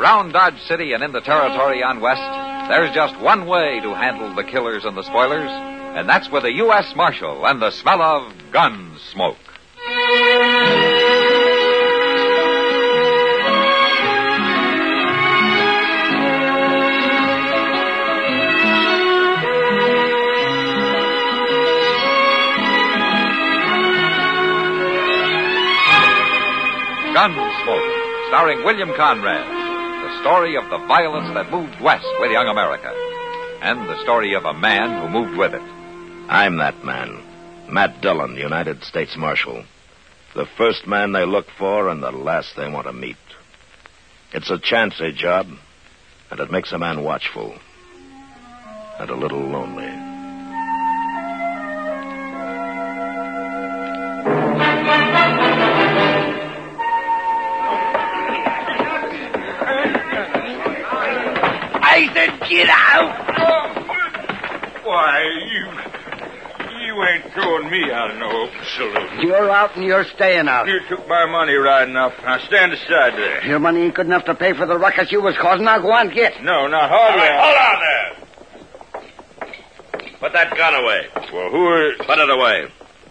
Around Dodge City and in the territory on West, there's just one way to handle the killers and the spoilers, and that's with a U.S. Marshal and the smell of gun smoke. Gunsmoke, starring William Conrad. The story of the violence that moved west with young America. And the story of a man who moved with it. I'm that man. Matt Dillon, United States Marshal. The first man they look for and the last they want to meet. It's a chancy job, and it makes a man watchful. And a little lonely. I said, get out! Why, you ain't throwing me out of no open saloon. You're out and you're staying out. You took my money right enough. Now stand aside there. Your money ain't good enough to pay for the ruckus you was causing. Now go on, get. No, not hardly. Hold on there. Put that gun away. Well, who are... Put it away.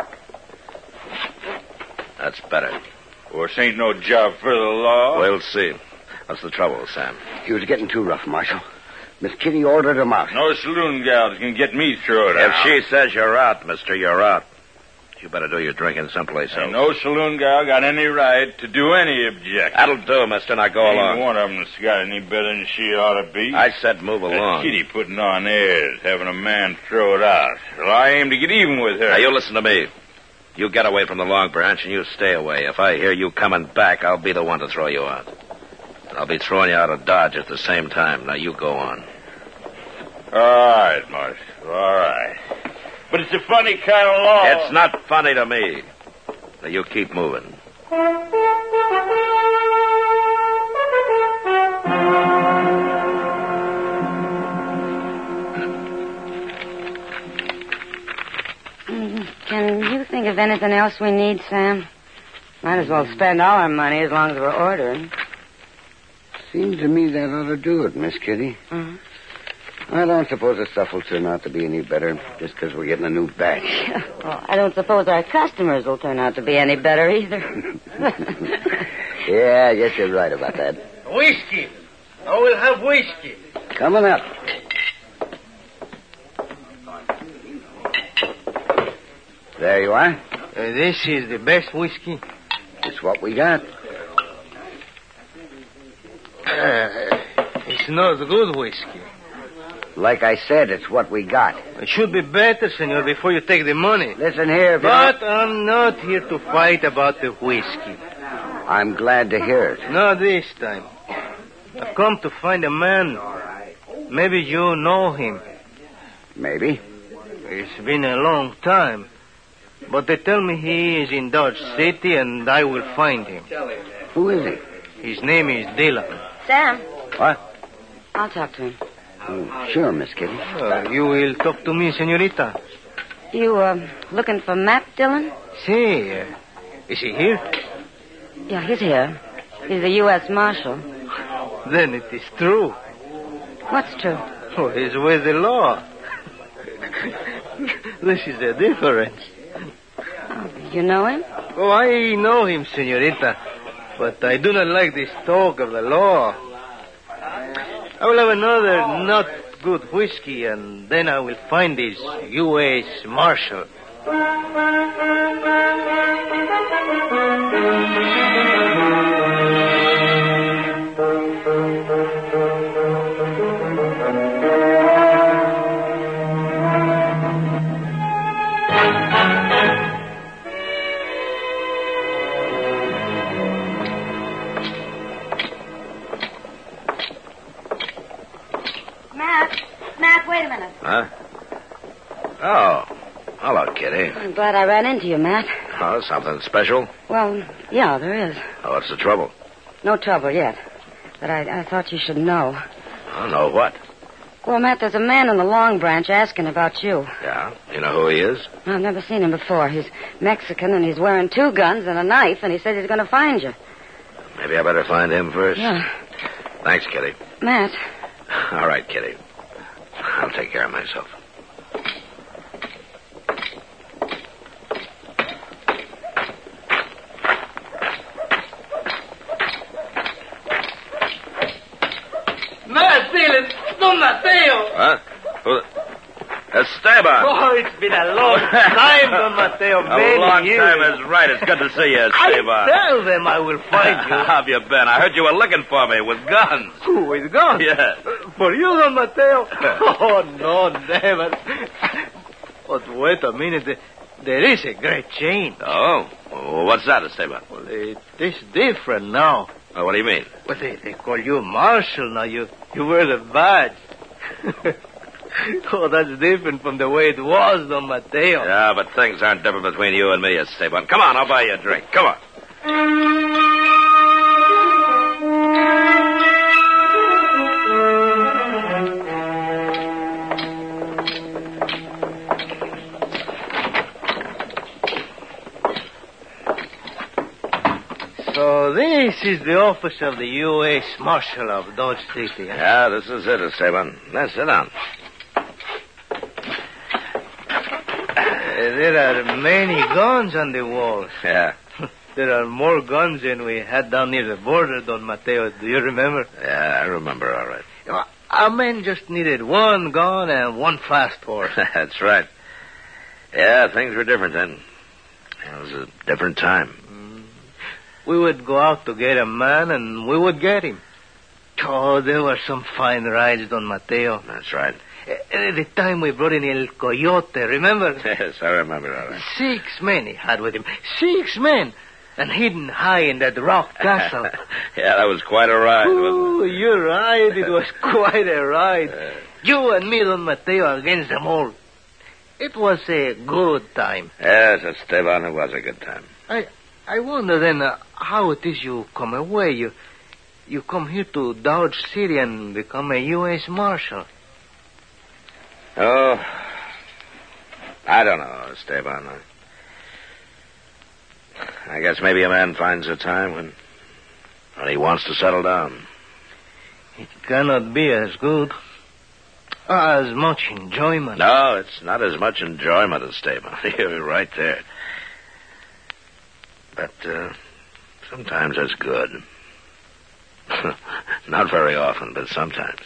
That's better. Well, this ain't no job for the law. We'll see. What's the trouble, Sam? He was getting too rough, Marshal. Miss Kitty ordered him out. No saloon gals can get me thrown out. If she says you're out, mister, you're out. You better do your drinking someplace else. Ain't no saloon gal got any right to do any objection. That'll do, mister. Now go along. Ain't one of them that's got any better than she ought to be. I said move along. Kitty putting on airs, having a man throw it out. Well, I aim to get even with her. Now, you listen to me. You get away from the Long Branch and you stay away. If I hear you coming back, I'll be the one to throw you out. And I'll be throwing you out of Dodge at the same time. Now, you go on. All right, Marshal. All right. But it's a funny kind of law. It's not funny to me. Now, you keep moving. Can you think of anything else we need, Sam? Might as well spend all our money as long as we're ordering. Seems to me that ought to do it, Miss Kitty. Mm-hmm. I don't suppose the stuff will turn out to be any better just because we're getting a new batch. Well, I don't suppose our customers will turn out to be any better either. Yeah, yes, you're right about that. Whiskey. I will have whiskey. Coming up. There you are. This is the best whiskey. It's what we got. It's not good whiskey. Like I said, it's what we got. It should be better, senor, before you take the money. Listen here, But I'm not here to fight about the whiskey. I'm glad to hear it. Not this time. I've come to find a man. Maybe you know him. Maybe. It's been a long time. But they tell me he is in Dodge City, and I will find him. Who is he? His name is Dillon. Sam, What? I'll talk to him. Oh, sure, Miss Kitty. You will talk to me, senorita. You, looking for Matt Dillon? See, is he here? Yeah, he's here. He's the U.S. Marshal. Then it is true. What's true? Oh, he's with the law. This is the difference. Oh, you know him? Oh, I know him, senorita. But I do not like this talk of the law. I will have another not good whiskey, and then I will find this U.S. Marshal. Matt, wait a minute. Huh? Oh. Hello, Kitty. I'm glad I ran into you, Matt. Oh, something special? Well, yeah, there is. Oh, what's the trouble? No trouble yet. But I thought you should know. I don't know what. Well, Matt, there's a man in the Long Branch asking about you. Yeah? You know who he is? I've never seen him before. He's Mexican, and he's wearing 2 guns and a knife, and he said he's going to find you. Maybe I better find him first. Yeah. Thanks, Kitty. Matt. All right, Kitty. I'll take care of myself. Matt Dillon, Don Mateo. Huh? Who? Esteban. Oh, it's been a long time, Don Mateo. A long years. time is right. It's good to see you, Esteban. I tell them I will find you. How have you been? I heard you were looking for me with guns. Who, with guns? Yeah. For you, Don Mateo? Oh, no, never. But wait a minute. There is a great change. Oh? Well, what's that, Esteban? Well, it is different now. Oh, what do you mean? Well, they call you Marshal now. You wear the badge. Oh, that's different from the way it was, Don Mateo. Yeah, but things aren't different between you and me, Esteban. Come on, I'll buy you a drink. Come on. So this is the office of the U.S. Marshal of Dodge City. Huh? Yeah, this is it, Esteban. Now, sit down. There are many guns on the walls. Yeah. There are more guns than we had down near the border, Don Mateo. Do you remember? Yeah, I remember all right. Our men just needed one gun and one fast horse. That's right. Yeah, things were different then. It was a different time. We would go out to get a man, and we would get him. Oh, there were some fine rides, Don Mateo. That's right. The time we brought in El Coyote, remember? Yes, I remember all right. 6 men he had with him. 6 men! And hidden high in that rock castle. Yeah, that was quite a ride, wasn't it? You're right. It was quite a ride. You and me, Don Mateo, against them all. It was a good time. Yes, Esteban, it was a good time. I wonder then how it is you come away. You come here to Dodge City and become a U.S. Marshal. Oh, I don't know, Esteban. I guess maybe a man finds a time when he wants to settle down. It cannot be as good, as much enjoyment. No, it's not as much enjoyment, Esteban. You're right there. But sometimes it's good. Not very often, but sometimes.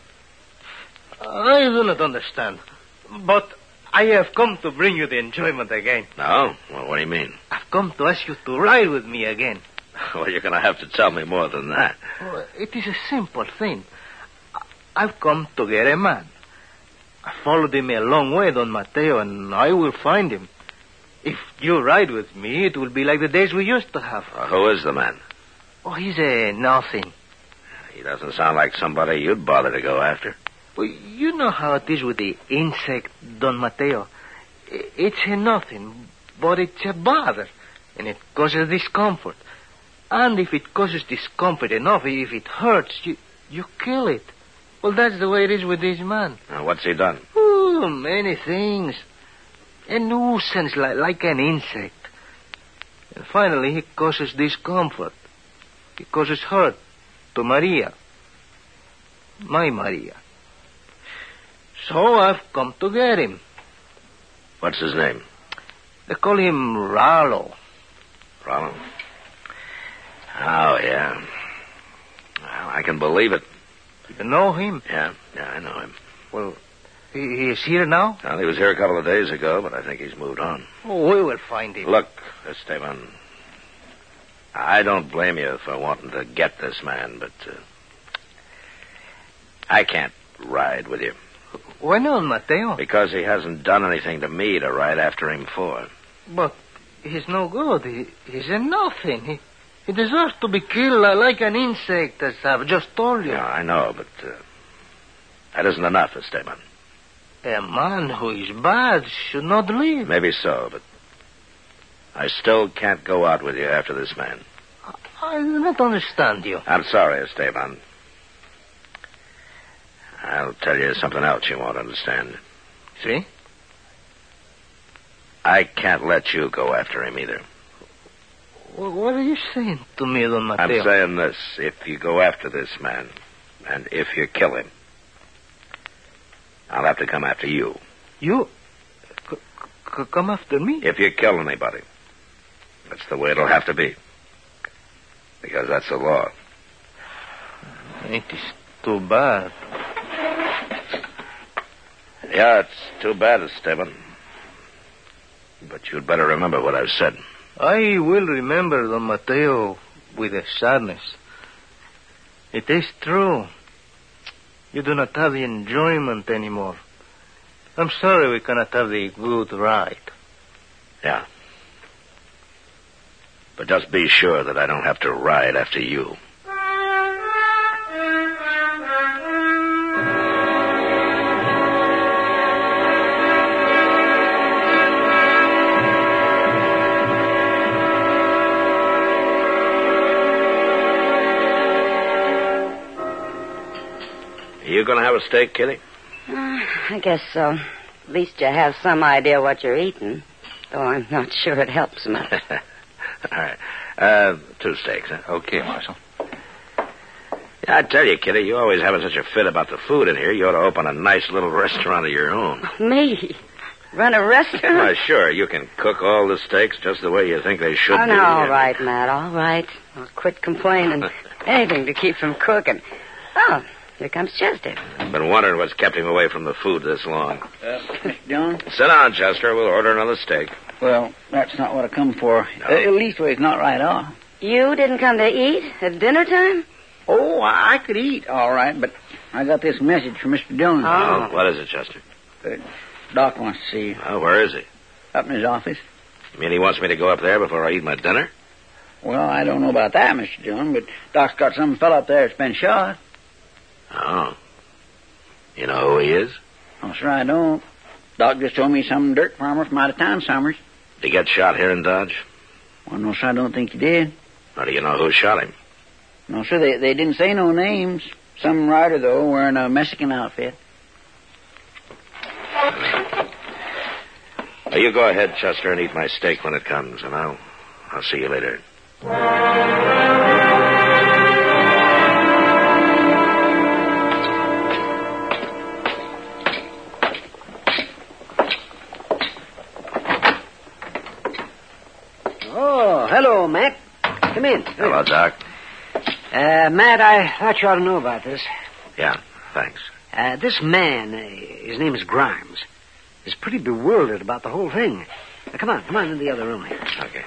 I do not understand. But I have come to bring you the enjoyment again. No? Well, what do you mean? I've come to ask you to ride with me again. Well, you're going to have to tell me more than that. Oh, it is a simple thing. I've come to get a man. I followed him a long way, Don Mateo, and I will find him. If you ride with me, it will be like the days we used to have. Who is the man? Oh, he's a nothing. He doesn't sound like somebody you'd bother to go after. Well, you know how it is with the insect, Don Mateo. It's a nothing, but it's a bother, and it causes discomfort. And if it causes discomfort enough, if it hurts, you kill it. Well, that's the way it is with this man. Now, what's he done? Oh, many things. A nuisance like an insect. And finally, he causes discomfort. He causes hurt to Maria. My Maria. So I've come to get him. What's his name? They call him Rollo. Rollo? Oh, yeah. Well, I can believe it. You know him? Yeah, I know him. Well, he is here now? Well, he was here a couple of days ago, but I think he's moved on. Oh, we will find him. Look, Esteban, I don't blame you for wanting to get this man, but I can't ride with you. Why not, Mateo? Because he hasn't done anything to me to ride after him for. But he's no good. He's a nothing. He deserves to be killed like an insect, as I've just told you. Yeah, I know, but that isn't enough, Esteban. A man who is bad should not live. Maybe so, but I still can't go out with you after this man. I do not understand you. I'm sorry, Esteban. I'll tell you something else you won't understand. See? I can't let you go after him either. What are you saying to me, Don Mateo? I'm saying this. If you go after this man, And if you kill him, I'll have to come after you. You? Come after me? If you kill anybody. That's the way it'll have to be. Because that's the law. Ain't this too bad? Yeah, it's too bad, Esteban. But you'd better remember what I've said. I will remember, Don Mateo, with a sadness. It is true. You do not have the enjoyment anymore. I'm sorry we cannot have the good ride. Yeah. But just be sure that I don't have to ride after you. You gonna have a steak, Kitty? I guess so. At least you have some idea what you're eating. Though I'm not sure it helps much. All right. 2 steaks, huh? Okay, Marshal. Yeah, I tell you, Kitty, you always having such a fit about the food in here. You ought to open a nice little restaurant of your own. Me? Run a restaurant? Well, sure. You can cook all the steaks just the way you think they should be. No, all right, Matt, all right. I'll quit complaining. Anything to keep from cooking. Oh, here comes Chester. I've been wondering what's kept him away from the food this long. Mr. Jones? Sit down, Chester. We'll order another steak. Well, that's not what I come for. No. At least it's not right off. You didn't come to eat at dinner time? Oh, I could eat, all right, but I got this message from Mr. Jones. Oh. What is it, Chester? Doc wants to see you. Oh, where is he? Up in his office. You mean he wants me to go up there before I eat my dinner? Well, I don't know about that, Mr. Jones, but Doc's got some fella up there that's been shot. Oh. You know who he is? Oh, sure I don't. Doc just told me some dirt farmer from out of town somewhere. Did he get shot here in Dodge? Well, no, sir, I don't think he did. How do you know who shot him? No, sir, they didn't say no names. Some rider, though, wearing a Mexican outfit. Well, you go ahead, Chester, and eat my steak when it comes, and I'll see you later. Oh, hello, Matt. Come in. Hello, Doc. Matt, I thought you ought to know about this. Yeah, thanks. This man, his name is Grimes, is pretty bewildered about the whole thing. Now, come on in the other room here. Okay.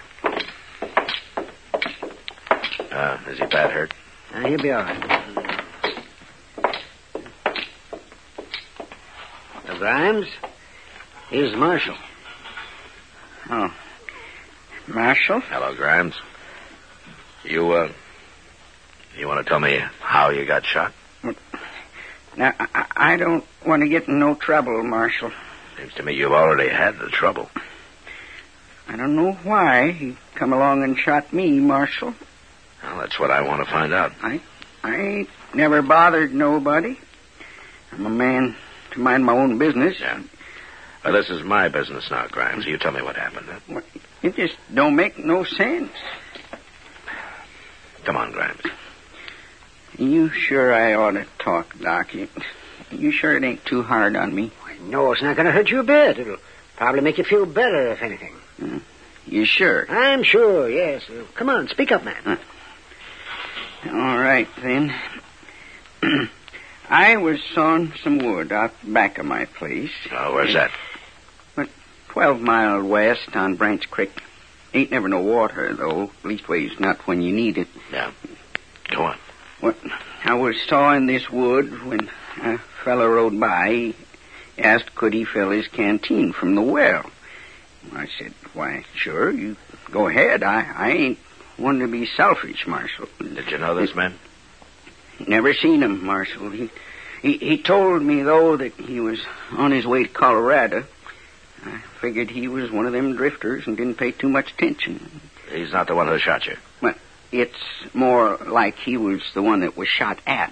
Is he bad hurt? He'll be all right. Now, Grimes, here's Marshal. Oh. Marshal? Hello, Grimes. You want to tell me how you got shot? Now, I don't want to get in no trouble, Marshal. Seems to me you've already had the trouble. I don't know why he come along and shot me, Marshal. Well, that's what I want to find out. I ain't never bothered nobody. I'm a man to mind my own business. Yeah. Well, this is my business now, Grimes. You tell me what happened. Huh? It just don't make no sense. Come on, Grimes. You sure I ought to talk, Doc? You sure it ain't too hard on me? No, it's not going to hurt you a bit. It'll probably make you feel better, if anything. You sure? I'm sure, yes. Come on, speak up, man. All right, then. I was sawing some wood out back of my place. Oh, where's that? 12 miles west on Branch Creek. Ain't never no water, though. Leastways, not when you need it. Yeah. Go on. Well, I was sawing this wood when a fellow rode by. He asked could he fill his canteen from the well. I said, why, sure, you go ahead. I ain't one to be selfish, Marshal. Did you know this man? Never seen him, Marshal. He told me, though, that he was on his way to Colorado. I figured he was one of them drifters and didn't pay too much attention. He's not the one who shot you. Well, it's more like he was the one that was shot at.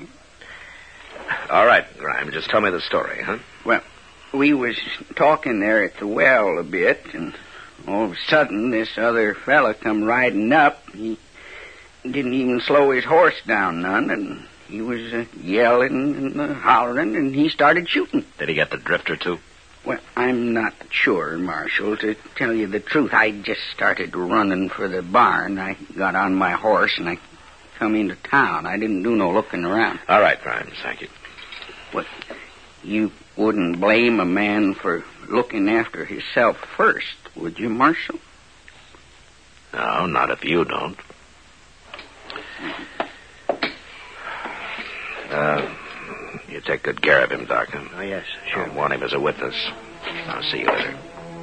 All right, Grimes, just tell me the story, huh? Well, we was talking there at the well a bit, and all of a sudden this other fella come riding up. He didn't even slow his horse down none, and he was yelling and hollering, and he started shooting. Did he get the drifter, too? Well, I'm not sure, Marshal. To tell you the truth, I just started running for the barn. I got on my horse, and I come into town. I didn't do no looking around. All right, Grimes, thank you. What, you wouldn't blame a man for looking after himself first, would you, Marshal? No, not if you don't. You take good care of him, Doctor. Oh, yes, sure. I'll warn him as a witness. I'll see you later.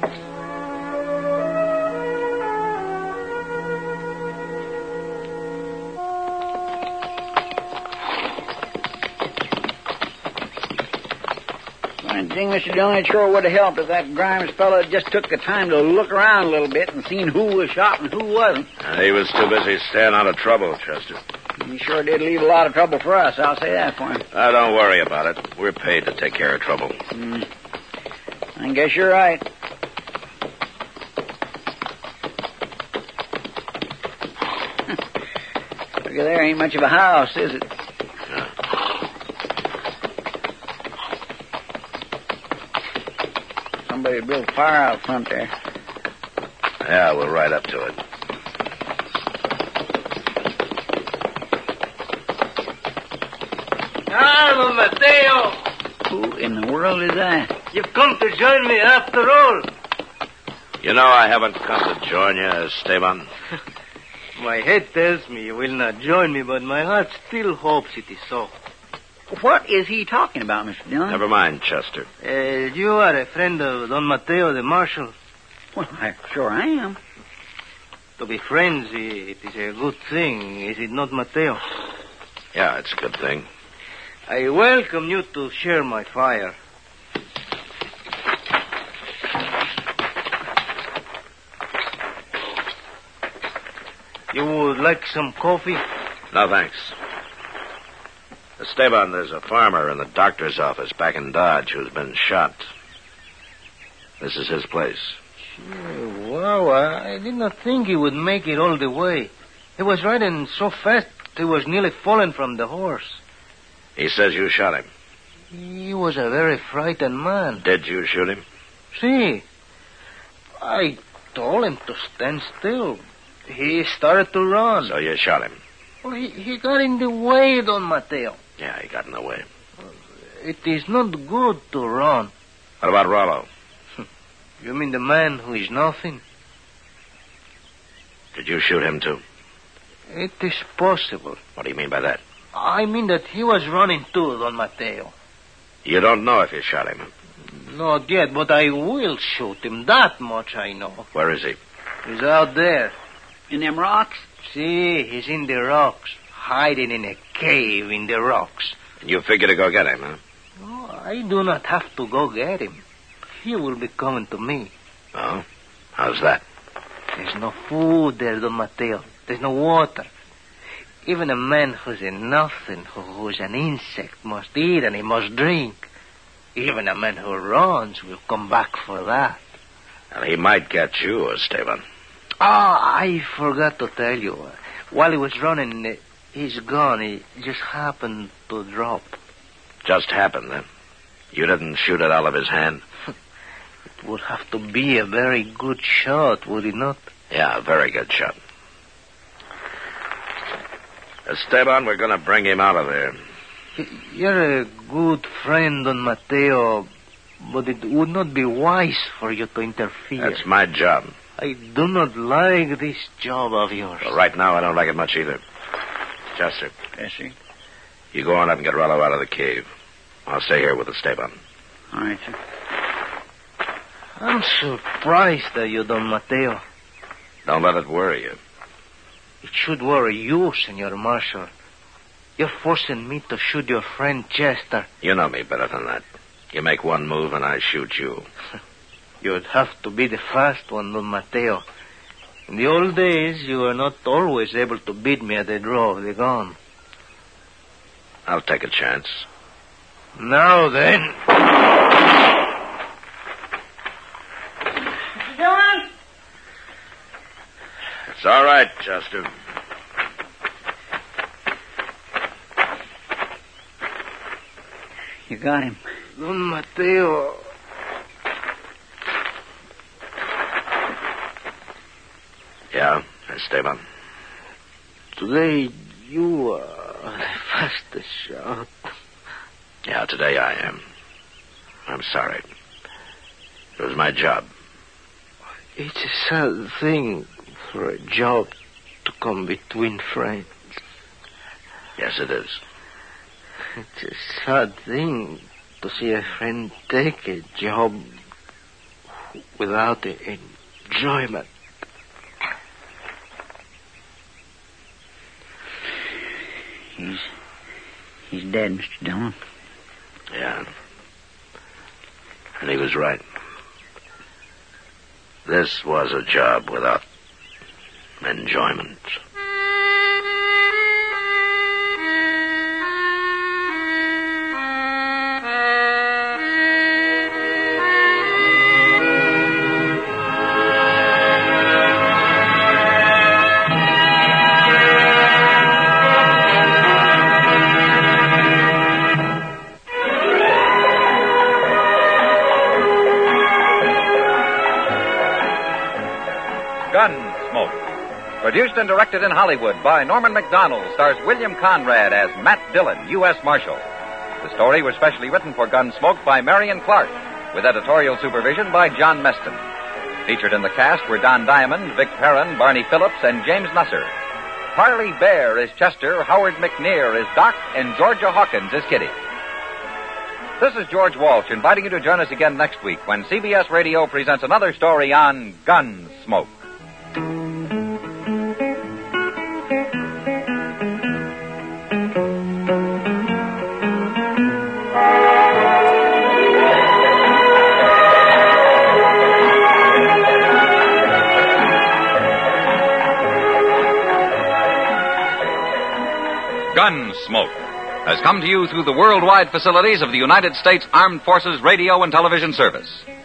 I think, Mr. Dillon, it sure would have helped if that Grimes fellow just took the time to look around a little bit and seen who was shot and who wasn't. He was too busy staying out of trouble, Chester. He sure did leave a lot of trouble for us, I'll say that for him. Don't worry about it. We're paid to take care of trouble. I guess you're right. Look at there, ain't much of a house, is it? Somebody built a fire out front there. Yeah, we'll ride up to it. Don Mateo! Who in the world is that? You've come to join me after all. You know I haven't come to join you, Esteban. My head tells me you will not join me, but my heart still hopes it is so. What is he talking about, Mr. Dillon? Never mind, Chester. You are a friend of Don Mateo, the marshal. Well, sure I am. To be friends, it is a good thing, is it not, Mateo? Yeah, it's a good thing. I welcome you to share my fire. You would like some coffee? No, thanks. Esteban, there's a farmer in the doctor's office back in Dodge who's been shot. This is his place. Wow, I did not think he would make it all the way. He was riding so fast, he was nearly falling from the horse. He says you shot him. He was a very frightened man. Did you shoot him? See, I told him to stand still. He started to run. So you shot him? Well, he got in the way, Don Mateo. Yeah, he got in the way. It is not good to run. What about Rollo? You mean the man who is nothing? Did you shoot him, too? It is possible. What do you mean by that? I mean that he was running too, Don Mateo. You don't know if you shot him? Not yet, but I will shoot him. That much I know. Where is he? He's out there. In them rocks? See, he's in the rocks, hiding in a cave in the rocks. You figure to go get him, huh? Oh, I do not have to go get him. He will be coming to me. Oh? How's that? There's no food there, Don Mateo. There's no water. Even a man who's a nothing, who's an insect, must eat and he must drink. Even a man who runs will come back for that. Well, he might get you, Esteban. I forgot to tell you. While he was running, his gun, he just happened to drop. Just happened, then? You didn't shoot it out of his hand? It would have to be a very good shot, would it not? Yeah, a very good shot. Esteban, we're going to bring him out of there. You're a good friend, Don Mateo, but it would not be wise for you to interfere. That's my job. I do not like this job of yours. Well, right now, I don't like it much either. Chester. Yes, sir. You go on up and get Rollo out of the cave. I'll stay here with Esteban. All right, sir. I'm surprised at you, Don Mateo. Don't let it worry you. It should worry you, Senor Marshal. You're forcing me to shoot your friend Chester. You know me better than that. You make one move and I shoot you. You'd have to be the fast one, Don Mateo. In the old days, you were not always able to beat me at the draw of the gun. I'll take a chance. Now then. Mr. Dillon? It's all right, Chester. You got him. Don Mateo. Yeah, Esteban. Today you are the fastest shot. Yeah, today I am. I'm sorry. It was my job. It's a sad thing for a job to come between friends. Yes, it is. It's a sad thing to see a friend take a job without enjoyment. He's dead, Mr. Dillon. Yeah. And he was right. This was a job without enjoyment. Gunsmoke. Produced and directed in Hollywood by Norman Macdonald, stars William Conrad as Matt Dillon, U.S. Marshal. The story was specially written for Gunsmoke by Marion Clark, with editorial supervision by John Meston. Featured in the cast were Don Diamond, Vic Perrin, Barney Phillips, and James Nusser. Harley Bear is Chester, Howard McNear is Doc, and Georgia Hawkins is Kitty. This is George Walsh inviting you to join us again next week when CBS Radio presents another story on Gunsmoke. Gunsmoke has come to you through the worldwide facilities of the United States Armed Forces Radio and Television Service.